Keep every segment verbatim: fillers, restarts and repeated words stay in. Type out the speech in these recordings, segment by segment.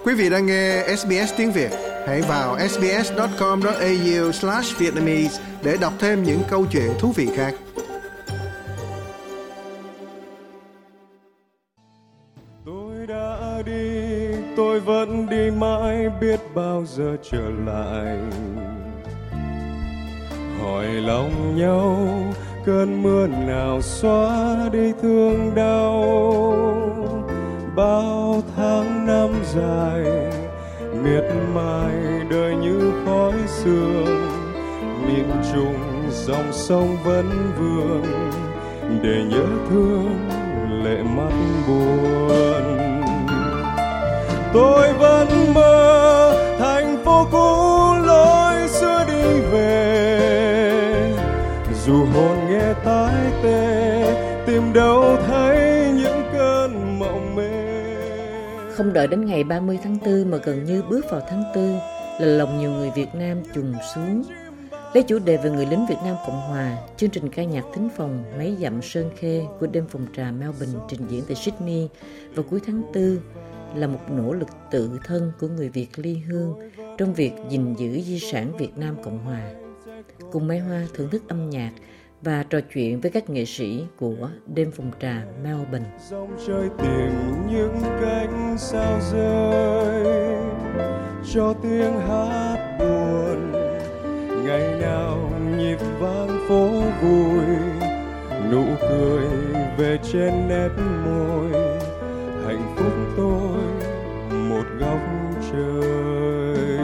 Quý vị đang nghe ét bê ét tiếng Việt. Hãy vào sbs chấm com chấm a u slash vietnamese để đọc thêm những câu chuyện thú vị khác. Tôi đã đi, tôi vẫn đi mãi, biết bao giờ trở lại. Hỏi lòng nhau, cơn mưa nào xóa đi thương đau. Bao tháng năm dài, miệt mài đời như khói sương. Miền Trung dòng sông vẫn vương, để nhớ thương lệ mắt buồn. Tôi vẫn mơ thành phố cũ lối xưa đi về, dù hồn nghe tái tê, tìm đâu thấy những cơn mộng mê. Không đợi đến ngày ba mươi tháng tư mà gần như bước vào tháng tư là lòng nhiều người Việt Nam trùng xuống. Lấy chủ đề về người lính Việt Nam Cộng Hòa, chương trình ca nhạc thính phòng Mấy Dặm Sơn Khê của đêm phòng trà Melbourne trình diễn tại Sydney vào cuối tháng tư là một nỗ lực tự thân của người Việt ly hương trong việc gìn giữ di sản Việt Nam Cộng Hòa. Cùng Mai Hoa thưởng thức âm nhạc và trò chuyện với các nghệ sĩ của đêm phòng trà Melbourne. Dòng chơi tìm những cánh sao rơi, cho tiếng hát buồn. Ngày nào nhịp vang phố vui, nụ cười về trên nét môi. Hạnh phúc tôi một góc trời.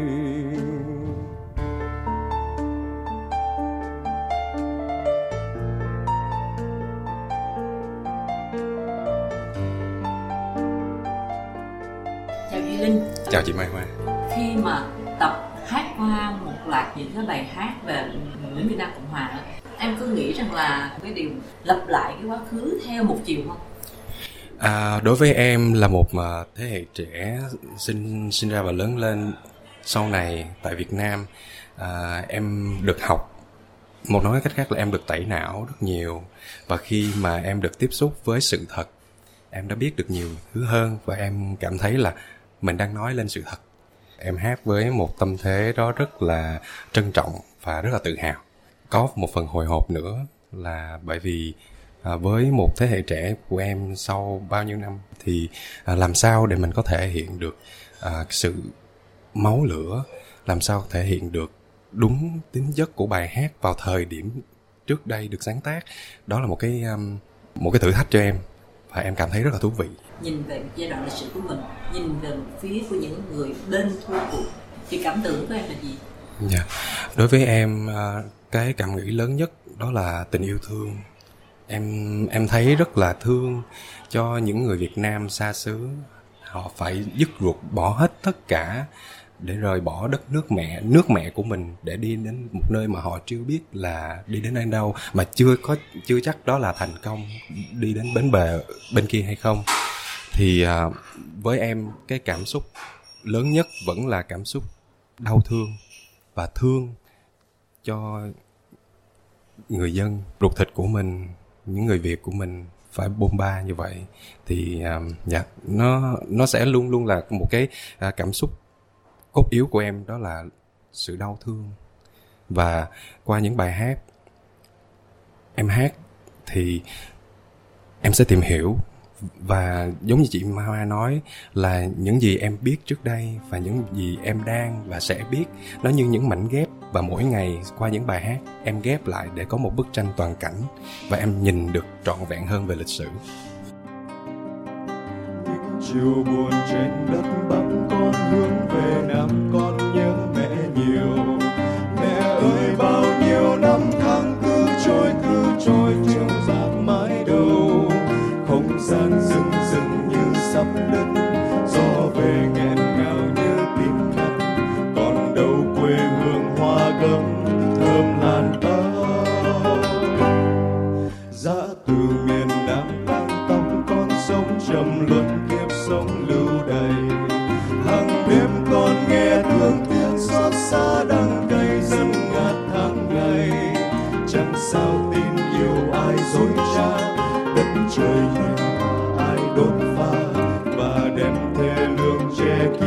Chào Duy Linh. Chào chị Mai Hoa. Khi mà tập hát qua một loạt những cái bài hát về người lính Việt Nam Cộng Hòa, em có nghĩ rằng là cái điều lặp lại cái quá khứ theo một chiều không? À, đối với em là một mà thế hệ trẻ sinh sinh ra và lớn lên sau này tại Việt Nam, à, em được học, một nói cách khác là em được tẩy não rất nhiều, và khi mà em được tiếp xúc với sự thật, em đã biết được nhiều thứ hơn và em cảm thấy là mình đang nói lên sự thật. Em hát với một tâm thế đó rất là trân trọng và rất là tự hào. Có một phần hồi hộp nữa là bởi vì à, với một thế hệ trẻ của em sau bao nhiêu năm thì à, làm sao để mình có thể hiện được à, sự máu lửa, làm sao thể hiện được đúng tính chất của bài hát vào thời điểm trước đây được sáng tác. Đó là một cái um, một cái thử thách cho em và em cảm thấy rất là thú vị. Nhìn về giai đoạn lịch sử của mình, nhìn về phía của những người bên thua cuộc, thì cảm tưởng của em là gì? Yeah. Đối với em, cái cảm nghĩ lớn nhất đó là tình yêu thương. Em em thấy rất là thương cho những người Việt Nam xa xứ. Họ phải dứt ruột, bỏ hết tất cả để rời bỏ đất nước mẹ, nước mẹ của mình để đi đến một nơi mà họ chưa biết là đi đến nơi đâu, mà chưa có chưa chắc đó là thành công, đi đến bến bờ bên kia hay không. Thì uh, với em cái cảm xúc lớn nhất vẫn là cảm xúc đau thương và thương cho người dân ruột thịt của mình, những người Việt của mình phải bôn ba như vậy. Thì uh, dạ, nó nó sẽ luôn luôn là một cái uh, cảm xúc cốt yếu của em, đó là sự đau thương. Và qua những bài hát em hát thì em sẽ tìm hiểu, và giống như chị Mai Hoa nói là những gì em biết trước đây và những gì em đang và sẽ biết, nó như những mảnh ghép, và mỗi ngày qua những bài hát em ghép lại để có một bức tranh toàn cảnh và em nhìn được trọn vẹn hơn về lịch sử. Những chiều buồn trên đất Bắc, con hướng về Nam, con nhớ mẹ nhiều. Mẹ ơi, bao nhiêu năm tháng cứ trôi cứ trôi chiều dạt mãi đâu. Không gian rừng rừng như sắp đứt, gió về nghẹn ngào như tim đập. Còn đâu quê hương hoa gấm thơm lan tóc. Dã từ miền Nam tăng tóc, con sông trầm luân kiếp sống lưu đầy. Hàng đêm con nghe thương tiếng xót xa đắng cay dần ngát tháng ngày. Chẳng sao tin yêu ai dối trá, đất trời hiền ai đốt phá và đem thê lương che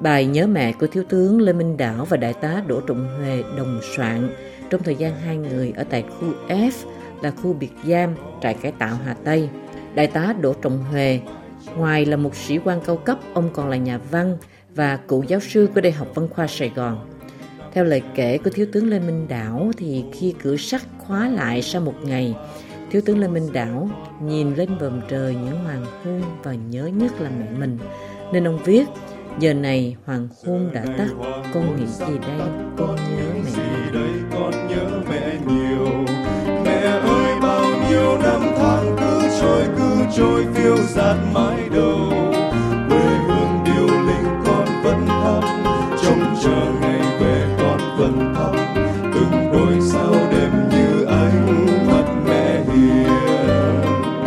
Bài Nhớ Mẹ của Thiếu tướng Lê Minh Đảo và Đại tá Đỗ Trọng Huệ đồng soạn trong thời gian hai người ở tại khu F là khu biệt giam trại cải tạo Hà Tây. Đại tá Đỗ Trọng Huệ, ngoài là một sĩ quan cao cấp, ông còn là nhà văn và cựu giáo sư của Đại học Văn khoa Sài Gòn. Theo lời kể của Thiếu tướng Lê Minh Đảo thì khi cửa sắt khóa lại sau một ngày, Thiếu tướng Lê Minh Đảo nhìn lên bầu trời những hoàng hôn và nhớ nhất là mẹ mình. Nên ông viết: giờ này hoàng hôn đã tắt, con nghĩ gì đây, con nhớ mẹ mình. Con nhớ mẹ nhiều. Mẹ ơi, bao nhiêu năm tháng cứ trôi cứ trôi phiêu dạt mãi đâu. Quê hương điêu linh con vẫn thăm, trông chờ ngày về con vẫn thăm. Từng đôi sao đêm như ánh mắt mẹ hiền.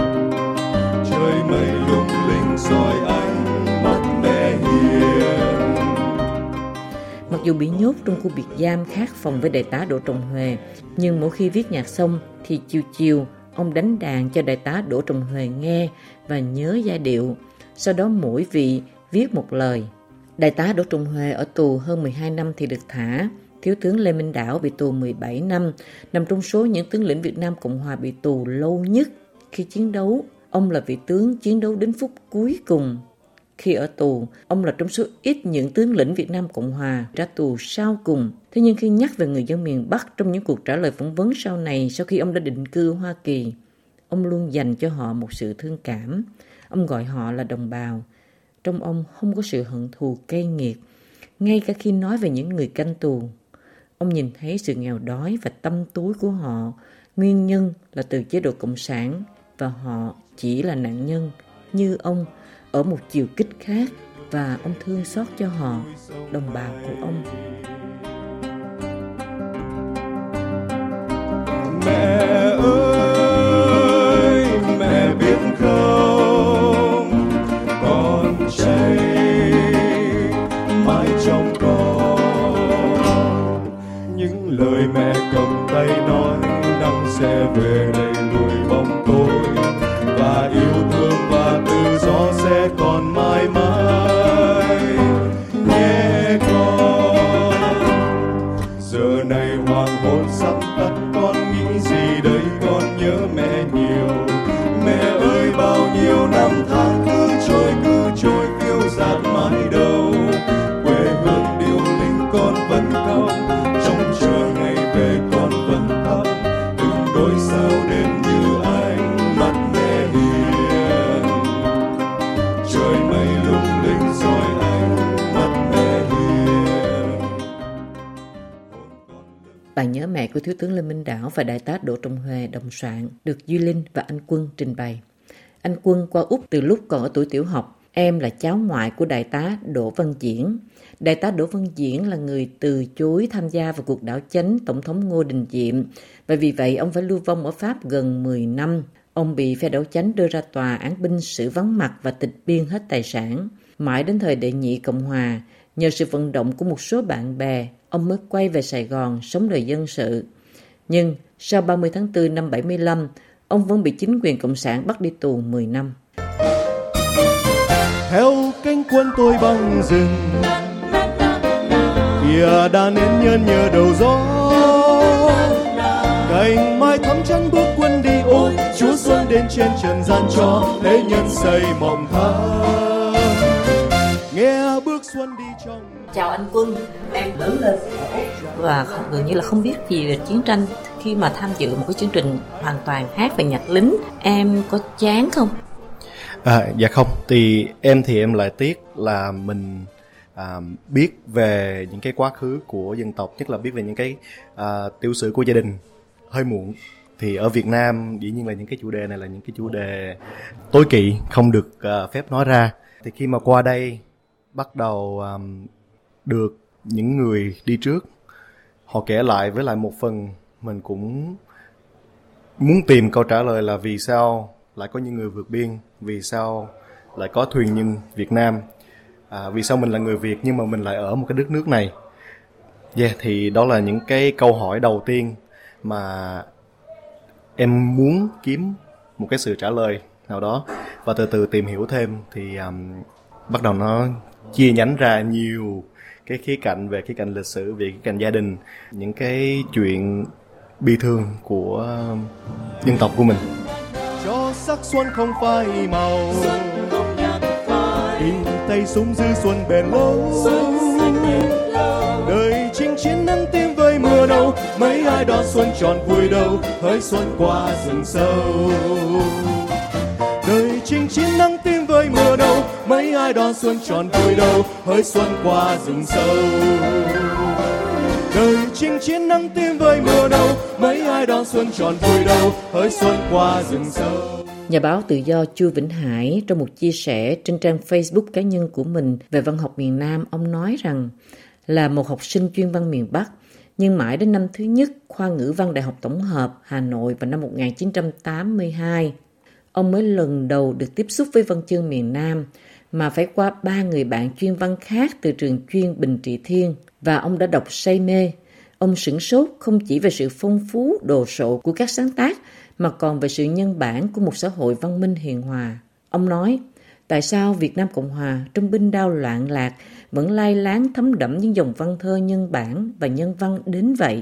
Trời mây lung linh soi ánh mắt mẹ hiền. Mặc dù bị nhốt trong khu biệt giam khác phòng với đại tá Đỗ Trọng Huệ, nhưng mỗi khi viết nhạc xong thì chiều chiều ông đánh đàn cho đại tá Đỗ Trọng Huệ nghe và nhớ giai điệu. Sau đó mỗi vị viết một lời. Đại tá Đỗ Trọng Huệ ở tù hơn mười hai năm thì được thả. Thiếu tướng Lê Minh Đảo bị tù mười bảy năm, nằm trong số những tướng lĩnh Việt Nam Cộng Hòa bị tù lâu nhất khi chiến đấu. Ông là vị tướng chiến đấu đến phút cuối cùng. Khi ở tù, ông là trong số ít những tướng lĩnh Việt Nam Cộng Hòa ra tù sau cùng. Thế nhưng khi nhắc về người dân miền Bắc trong những cuộc trả lời phỏng vấn sau này, sau khi ông đã định cư ở Hoa Kỳ, ông luôn dành cho họ một sự thương cảm. Ông gọi họ là đồng bào. Trong ông không có sự hận thù cay nghiệt. Ngay cả khi nói về những người canh tù, ông nhìn thấy sự nghèo đói và tăm tối của họ. Nguyên nhân là từ chế độ Cộng sản và họ chỉ là nạn nhân như ông ở một chiều kích khác, và ông thương xót cho họ, đồng bào của ông. Mẹ ơi, mẹ biết không, con cháy mãi trong con. Những lời mẹ cầm tay nói, nắng sẽ về đây lùi bóng tối, và yêu thương và tự do sẽ còn mãi mãi. Nhé con, giờ này hoàng hôn sắp tắt, con nghĩ gì đây, con nhớ mẹ nhiều. Mẹ ơi, bao nhiêu năm tháng cứ trôi cứ trôi phiêu dạt mãi đâu. Quê hương điêu linh con vẫn khóc, trông chờ ngày về con vẫn thăm. Từng đôi sao đêm như ánh mắt mẹ hiền. Trời mây lung linh soi ánh mắt mẹ hiền. Bài Nhớ Mẹ của Thiếu tướng Lê Minh Đảo và Đại tá Đỗ Trọng Huệ đồng soạn, được Duy Linh và anh Quân trình bày. Anh Quân qua Úc từ lúc còn ở tuổi tiểu học. Em là cháu ngoại của Đại tá Đỗ Văn Diễn. Đại tá Đỗ Văn Diễn là người từ chối tham gia vào cuộc đảo chánh Tổng thống Ngô Đình Diệm, và vì vậy ông phải lưu vong ở Pháp gần mười năm. Ông bị phe đảo chánh đưa ra tòa án binh xử vắng mặt và tịch biên hết tài sản. Mãi đến thời đệ nhị Cộng Hòa, nhờ sự vận động của một số bạn bè, ông mới quay về Sài Gòn sống đời dân sự. Nhưng sau ba mươi tháng tư năm bảy mươi lăm, ông vẫn bị chính quyền Cộng sản bắt đi tù mười năm. Theo cánh quân tôi băng rừng, kìa đàn én nhân nhờ đầu gió. Cành mai thắm trắng bước quân đi, ôi Chúa xuân đến trên trần gian cho thế nhân xây mộng thắm. Nghe bước xuân đi trong. Chào anh Quân, em lớn lên ở Úc và gần như là không biết gì về chiến tranh. Khi mà tham dự một cái chương trình hoàn toàn hát về nhạc lính, em có chán không? À, dạ không, thì em thì em lại tiếc là mình à, biết về những cái quá khứ của dân tộc, nhất là biết về những cái à, tiểu sử của gia đình hơi muộn. Thì ở Việt Nam dĩ nhiên là những cái chủ đề này là những cái chủ đề tối kỵ, không được à, phép nói ra. Thì khi mà qua đây bắt đầu à, được những người đi trước họ kể lại, với lại một phần mình cũng muốn tìm câu trả lời là vì sao lại có những người vượt biên, vì sao lại có thuyền nhân Việt Nam, à, vì sao mình là người Việt nhưng mà mình lại ở một cái đất nước này. Yeah, thì đó là những cái câu hỏi đầu tiên mà em muốn kiếm một cái sự trả lời nào đó, và từ từ tìm hiểu thêm thì um, bắt đầu nó chia nhánh ra nhiều cái khía cạnh, về khía cạnh lịch sử, về khía cạnh gia đình, những cái chuyện bi thương của dân tộc của mình. Cho sắc xuân không phai màu, in tay súng dư xuân bền lâu, đời chinh chiến nắng tim với mưa đâu, mấy ai đón xuân tròn vui đâu, hỡi xuân qua rừng sâu. Đời chinh chiến nắng tim với mưa đâu, mấy ai đón xuân tròn vui đâu, hỡi xuân qua rừng sâu. Đời chinh chiến nắng tim với mưa đâu, mấy ai đón xuân tròn vui đâu, hỡi xuân qua rừng sâu. Nhà báo tự do Chu Vĩnh Hải trong một chia sẻ trên trang Facebook cá nhân của mình về văn học miền Nam, ông nói rằng là một học sinh chuyên văn miền Bắc, nhưng mãi đến năm thứ nhất khoa ngữ văn Đại học Tổng hợp Hà Nội vào năm một nghìn chín trăm tám mươi hai, ông mới lần đầu được tiếp xúc với văn chương miền Nam, mà phải qua ba người bạn chuyên văn khác từ trường chuyên Bình Trị Thiên, và ông đã đọc say mê. Ông sửng sốt không chỉ về sự phong phú đồ sộ của các sáng tác, mà còn về sự nhân bản của một xã hội văn minh hiền hòa. Ông nói, tại sao Việt Nam Cộng Hòa trong binh đao loạn lạc vẫn lai láng thấm đẫm những dòng văn thơ nhân bản và nhân văn đến vậy?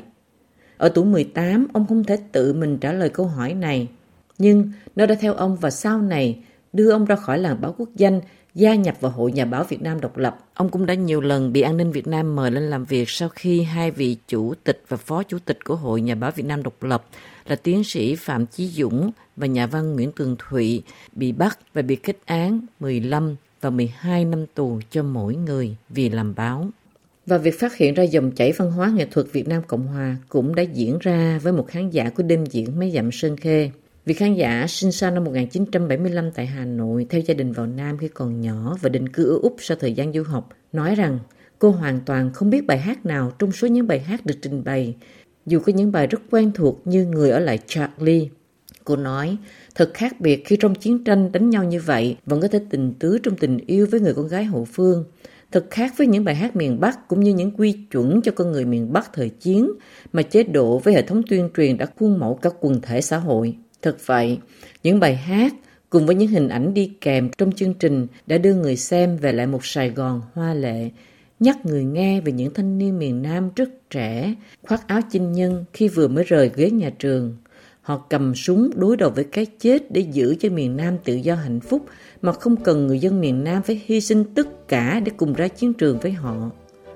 Ở tuổi mười tám, ông không thể tự mình trả lời câu hỏi này, nhưng nó đã theo ông và sau này đưa ông ra khỏi làng báo quốc danh, gia nhập vào Hội Nhà báo Việt Nam độc lập. Ông cũng đã nhiều lần bị An ninh Việt Nam mời lên làm việc sau khi hai vị chủ tịch và phó chủ tịch của Hội Nhà báo Việt Nam độc lập là tiến sĩ Phạm Chí Dũng và nhà văn Nguyễn Tường Thụy bị bắt và bị kết án mười lăm và mười hai năm tù cho mỗi người vì làm báo. Và việc phát hiện ra dòng chảy văn hóa nghệ thuật Việt Nam Cộng Hòa cũng đã diễn ra với một khán giả của đêm diễn Mấy Dặm Sơn Khê. Vị khán giả sinh sau năm một nghìn chín trăm bảy mươi lăm tại Hà Nội, theo gia đình vào Nam khi còn nhỏ và định cư ở Úc sau thời gian du học, nói rằng cô hoàn toàn không biết bài hát nào trong số những bài hát được trình bày, dù có những bài rất quen thuộc như Người ở lại Charlie. Cô nói, thật khác biệt khi trong chiến tranh đánh nhau như vậy vẫn có thể tình tứ trong tình yêu với người con gái hậu phương. Thật khác với những bài hát miền Bắc cũng như những quy chuẩn cho con người miền Bắc thời chiến mà chế độ với hệ thống tuyên truyền đã khuôn mẫu các quần thể xã hội. Thật vậy, những bài hát cùng với những hình ảnh đi kèm trong chương trình đã đưa người xem về lại một Sài Gòn hoa lệ, nhắc người nghe về những thanh niên miền Nam rất trẻ, khoác áo chinh nhân khi vừa mới rời ghế nhà trường. Họ cầm súng đối đầu với cái chết để giữ cho miền Nam tự do hạnh phúc mà không cần người dân miền Nam phải hy sinh tất cả để cùng ra chiến trường với họ.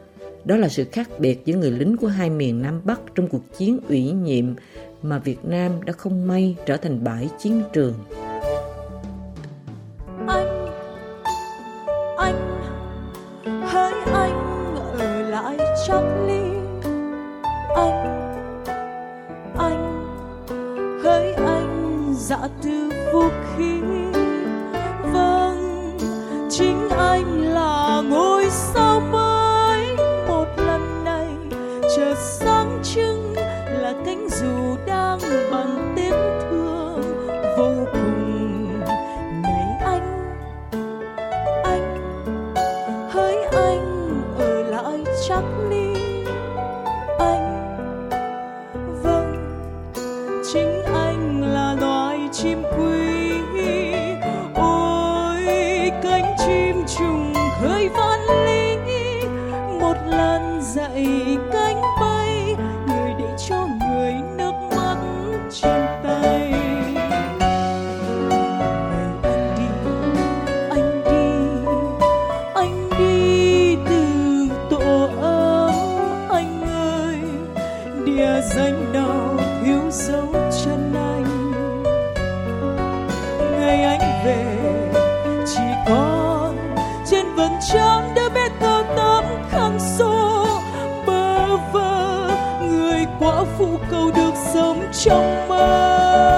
Đó là sự khác biệt giữa người lính của hai miền Nam Bắc trong cuộc chiến ủy nhiệm mà Việt Nam đã không may trở thành bãi chiến trường. Anh, anh, hỡi anh ở lại Charlie. Anh, anh, hỡi anh dạ từ vũ khí. Vâng, chính anh là ngôi sao mới một lần này chợt sáng trưng là cánh dù đang bằng tiếng thương vô cùng. Này anh, anh, hỡi anh ở lại Charlie. Anh, vâng, chính anh là loài chim quý. Ôi cánh chim trùng khơi van ly, một lần dậy cánh bay, người để cho người nước mắt trên tay. Này anh đi, anh đi, anh đi từ tổ ấm. Anh ơi, địa danh nào thiếu dấu chân anh. Ngày anh về chỉ còn trên vầng trăng đứa bé thơ tấm khăn xô bơ vơ, người quả phụ cầu được sống trong mơ.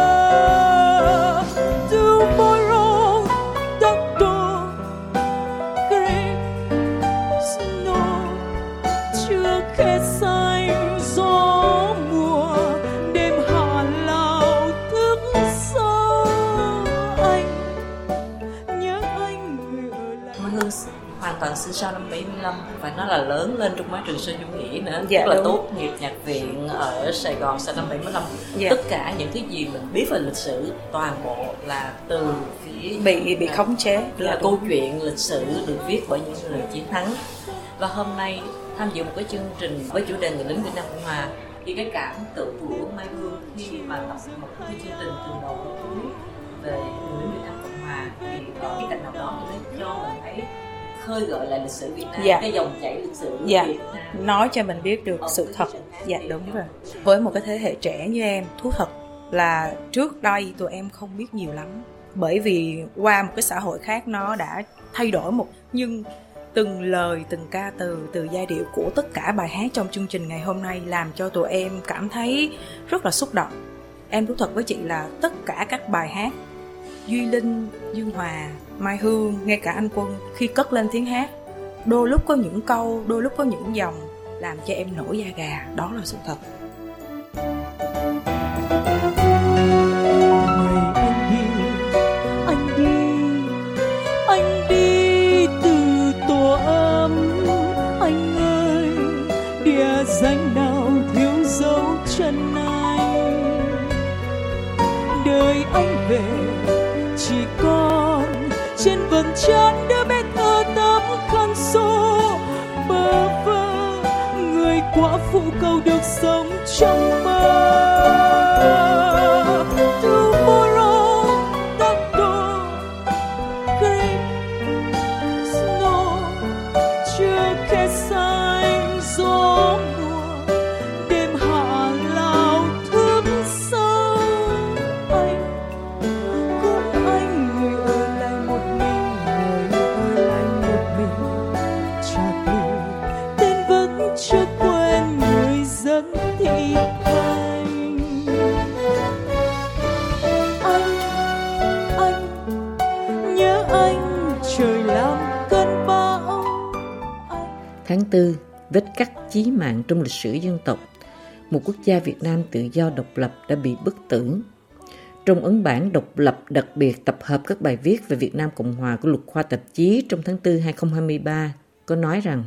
Tomorrow, doctor, great snow, chưa khe xanh gió mùa, đêm hạ lao thức sâu. Anh nhớ anh người ở lại. Hương hoàn toàn sinh sau năm bảy mươi lăm, phải nói là lớn lên trong mái trường Sơn Dung Nghĩa nữa. Dạ, tức là đúng. tốt nghiệp nhạc viện ở Sài Gòn sau năm bảy mươi lăm. Dạ. Tất cả những cái gì mình biết về lịch sử toàn bộ là từ phía bị bị khống chế. là Dạ, câu chuyện lịch sử được viết bởi những người chiến thắng. Và hôm nay tham dự một cái chương trình với chủ đề Người lính Việt Nam Cộng Hòa, thì cái cảm tưởng của Mai Hương khi mà tập một cái chương trình từ đầu đến cuối về người lính Việt Nam Cộng Hòa thì ở cái cạnh nào đó thì nó cho mình thấy khơi gợi lại lịch sử Việt Nam, Dạ. cái dòng chảy lịch sử Dạ. Việt Nam. Nói cho mình biết được Ở sự cái thật. chương trình. Dạ đúng rồi. Với một cái thế hệ trẻ như em, thú thật là trước đây tụi em không biết nhiều lắm, bởi vì qua một cái xã hội khác nó đã thay đổi một, nhưng từng lời, từng ca từ, từ giai điệu của tất cả bài hát trong chương trình ngày hôm nay làm cho tụi em cảm thấy rất là xúc động. Em thú thật với chị là tất cả các bài hát, Duy Linh, Dương Hòa, Mai Hương, ngay cả anh Quân, khi cất lên tiếng hát, đôi lúc có những câu, đôi lúc có những dòng làm cho em nổi da gà. Đó là sự thật. Ngày anh đi, anh đi, anh đi từ tổ ấm. Anh ơi, địa danh nào thiếu dấu chân anh? Đời anh về chỉ còn trên vầng trán đứa bé thơ tấm khăn xô bơ vơ, người quả phụ cầu được sống trong mơ. Tomorrow, tanto great snow, chưa khe xanh gió mùa, đêm hạ lao thức sâu. Anh cũng anh, người ở lại một mình, người ở lại một mình, chợt đi tên vẫn chưa quên người dân thị thành. Anh, anh nhớ anh, trời làm cơn bão. Anh Tháng tư, vết cắt chí mạng trong lịch sử dân tộc. Một quốc gia Việt Nam tự do độc lập đã bị bức tử. Trong ấn bản độc lập đặc biệt tập hợp các bài viết về Việt Nam Cộng Hòa của Lục Khoa Tạp chí trong tháng tư hai không hai ba có nói rằng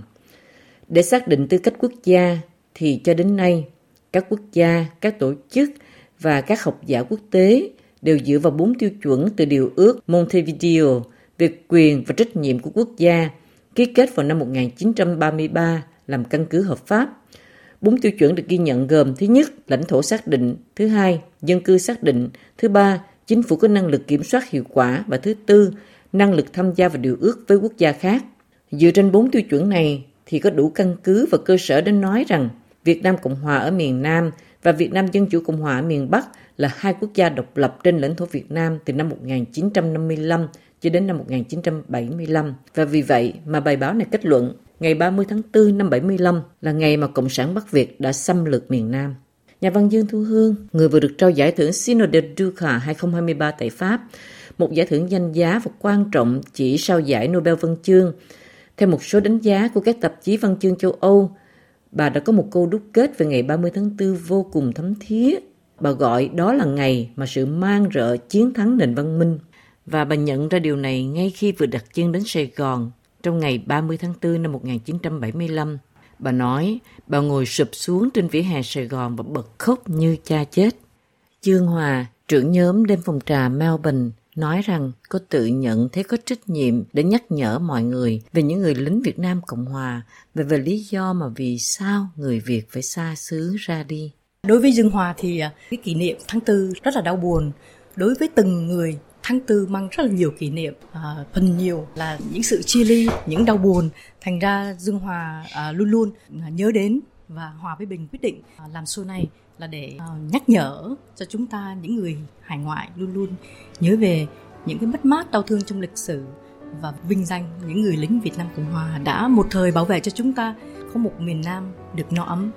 để xác định tư cách quốc gia thì cho đến nay các quốc gia, các tổ chức và các học giả quốc tế đều dựa vào bốn tiêu chuẩn từ Điều ước Montevideo về quyền và trách nhiệm của quốc gia ký kết vào năm một nghìn chín trăm ba mươi ba làm căn cứ hợp pháp. Bốn tiêu chuẩn được ghi nhận gồm: thứ nhất, lãnh thổ xác định; thứ hai, dân cư xác định; thứ ba, chính phủ có năng lực kiểm soát hiệu quả; và thứ tư, năng lực tham gia vào điều ước với quốc gia khác. Dựa trên bốn tiêu chuẩn này thì có đủ căn cứ và cơ sở để nói rằng Việt Nam Cộng Hòa ở miền Nam và Việt Nam Dân Chủ Cộng Hòa ở miền Bắc là hai quốc gia độc lập trên lãnh thổ Việt Nam từ năm một nghìn chín trăm năm mươi lăm cho đến năm một nghìn chín trăm bảy mươi lăm. Và vì vậy mà bài báo này kết luận ngày ba mươi tháng tư năm bảy mươi lăm là ngày mà Cộng sản Bắc Việt đã xâm lược miền Nam. Nhà văn Dương Thu Hương, người vừa được trao giải thưởng Signo del Duca hai không hai ba tại Pháp, một giải thưởng danh giá và quan trọng chỉ sau giải Nobel Văn chương. Theo một số đánh giá của các tạp chí văn chương châu Âu, bà đã có một câu đúc kết về ngày ba mươi tháng tư vô cùng thấm thía. Bà gọi đó là ngày mà sự mang rợ chiến thắng nền văn minh. Và bà nhận ra điều này ngay khi vừa đặt chân đến Sài Gòn trong ngày ba mươi tháng tư năm một nghìn chín trăm bảy mươi lăm. Bà nói, bà ngồi sụp xuống trên vỉa hè Sài Gòn và bật khóc như cha chết. Dương Hòa, trưởng nhóm đêm phòng trà Melbourne, nói rằng cô tự nhận thấy có trách nhiệm để nhắc nhở mọi người về những người lính Việt Nam Cộng Hòa và về lý do mà vì sao người Việt phải xa xứ ra đi. Đối với Dương Hòa thì cái kỷ niệm tháng tư rất là đau buồn. Đối với từng người, tháng tư mang rất là nhiều kỷ niệm, à, phần nhiều là những sự chia ly, những đau buồn. Thành ra Dương Hòa à, luôn luôn nhớ đến, và Hòa với Bình quyết định à, làm show này là để à, nhắc nhở cho chúng ta, những người hải ngoại, luôn luôn nhớ về những cái mất mát đau thương trong lịch sử và vinh danh những người lính Việt Nam Cộng Hòa đã một thời bảo vệ cho chúng ta có một miền Nam được no ấm.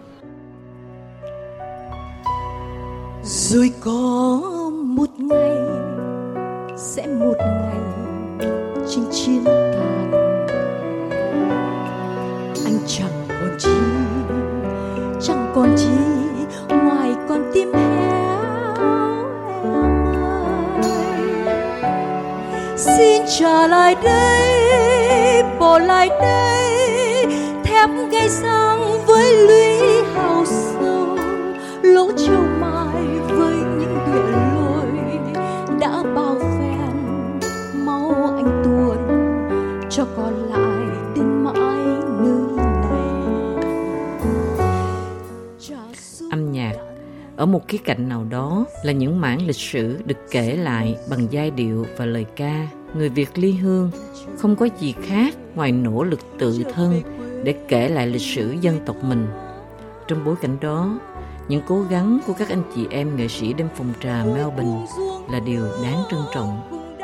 Rồi có một ngày, sẽ một ngày trên chiến thàn, anh chẳng còn chi, chẳng còn chi ngoài con tim héo em ơi. xin trả lại đây, bỏ lại đây thép gây răng với lũy hào sâu, lỗ châu mai với những địa lối đã bao phen máu anh tuôn cho còn lại đến mãi nơi này. Âm nhạc ở một khía cạnh nào đó là những mảng lịch sử được kể lại bằng giai điệu và lời ca. Người Việt ly hương không có gì khác ngoài nỗ lực tự thân để kể lại lịch sử dân tộc mình. Trong bối cảnh đó, những cố gắng của các anh chị em nghệ sĩ đêm phòng trà Melbourne là điều đáng trân trọng.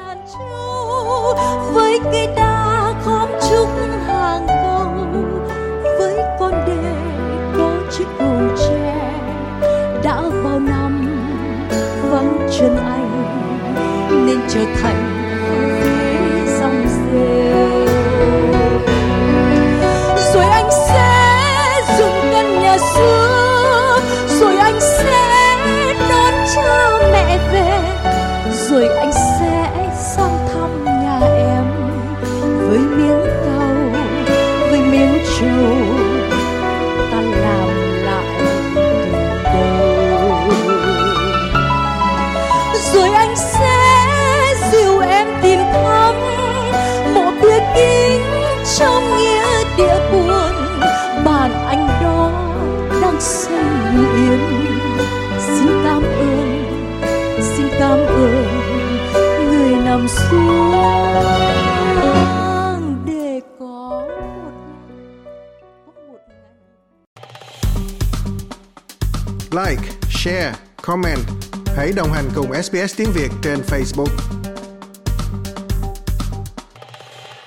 Với cây đa khóm trúc hàng câu, với con đê có chiếc cầu tre, đã bao năm vắng chân anh nên trở thành phía dòng rêu. Rồi anh sẽ dựng căn nhà xưa, rồi anh sẽ đón cha mẹ về, rồi anh sẽ sang thăm nhà em với miếng cau, với miếng trầu, ta làm lại từ đầu. Rồi anh sẽ dìu em tìm thăm một bia kính trong nghĩa địa buồn, bàn anh đó đang xây yên. Xin cảm ơn, xin cảm ơn người nằm xuống để có một, có một ngày. Like, share, comment. Hãy đồng hành cùng ét bê ét Tiếng Việt trên Facebook.